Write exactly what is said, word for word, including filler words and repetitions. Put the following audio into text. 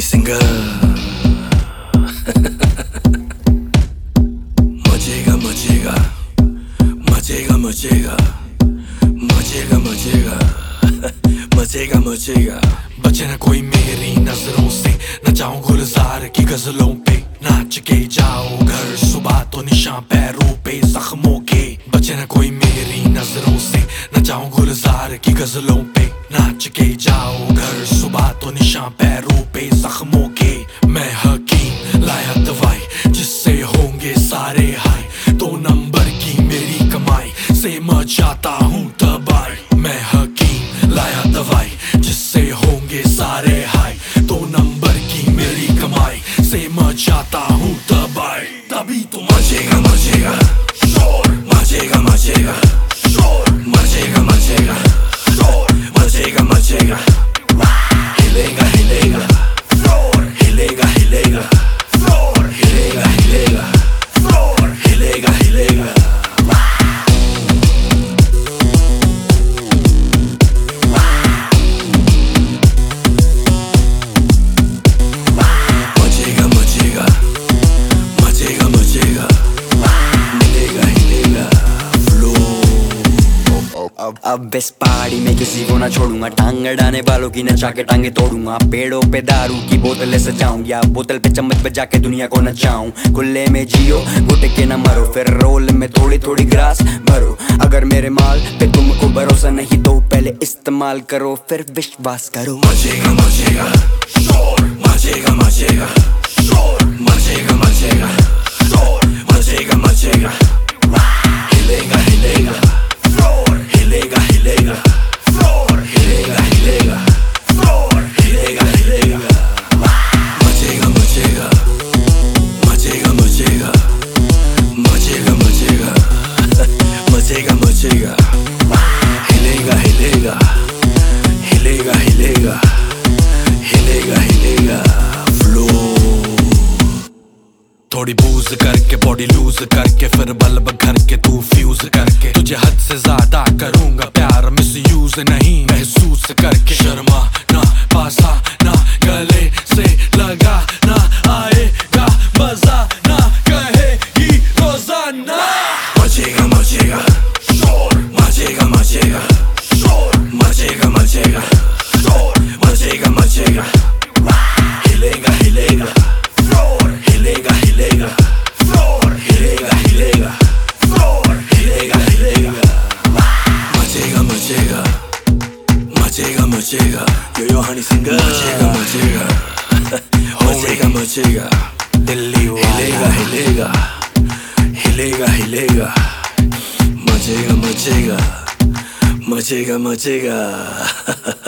हनी सिंगर मचेगा मचेगा मचेगा मचेगा मचेगा मचेगा मचेगा मचेगा। बचे ना कोई मेरी नजरों से, न जाऊं गुलजार की गजलों पे, नाच के जाओ घर सुबह तो निशान पैरों पे जख्मों के। बचे ना कोई मेरी नजरों से, न जाऊं गुलजार की गजलों पे, नाच के जाओ घर सुबह तो निशान पैरों पे जख्मों के। मैं हकीम लाया दवाई जिससे होंगे सारे हाय, दो नंबर की मेरी कमाई से मचाता हूँ तबाही। मैं हकीम लाया दवाई जिससे होंगे सारे हाय, दो नंबर की मेरी कमाई से मचाता हूँ तबाही। तभी तो मचेगा मचेगा शोर, मचेगा मचेगा शोर, मचेगा मचेगा शोर, मचेगा मचेगा हिलेगा हिलेगा फ्लोर, हिलेगा हिलेगा फ्लोर, हिलेगा हिलेगा फ्लोर, हिलेगा हिलेगा। मचेगा मचेगा मचेगा मचेगा हिलेगा हिलेगा अब अब इस पहाड़ी में किसी को ना छोड़ूंगा, टांग अड़ाने वालों की नचा के टांगे तोड़ूंगा। पेड़ों पे दारू की बोतलें सजाऊंगा, बोतल पे चम्मच बजा के दुनिया को नचाऊं। खुले में जियो घुट के न मरो, फिर रोल में थोड़ी थोड़ी ग्रास भरो। अगर मेरे माल पे तुमको भरोसा नहीं तो पहले इस्तेमाल करो फिर विश्वास करो। मचेगा मचेगा शोर, मचेगा मचेगा शोर, मचेगा मचेगा शोर, मचेगा मचेगा हिलेगा हिलेगा फ्लोर, हिलेगा हिलेगा फ्लोर, हिलेगा हिलेगा फ्लोर, हिलेगा हिलेगा। मचेगा मचेगा मचेगा मचेगा मचेगा मचेगा मचेगा मचेगा हिलेगा हिलेगा हिलेगा हिलेगा हिलेगा हिलेगा फ्लोर। थोड़ी बूज करके बॉडी लूज करके फिर बल्ब घर के तू फ्यूज करके, तुझे हद से ज्यादा करूंगा प्यार मिस यूज नहीं महसूस करके। शर्मा ना पासा ना गले से लगा ना आएगा मजा ना कहेगी रोजाना। मचेगा मचेगा शोर, मचेगा मचेगा शोर, मचेगा मचेगा शोर, मचेगा मचेगा हिलेगा हिलेगा फ्लोर, हिलेगा हिलेगा फ्लोर, हिलेगा हिलेगा फ्लोर, हिलेगा हिलेगा। मचेगा मचेगा मचेगा मचेगा यो यो हनी सिंगर। मचेगा मचेगा मचेगा मचेगा दिल्ली हिलेगा हिलेगा हिलेगा हिलेगा मचेगा मचेगा मचेगा मचेगा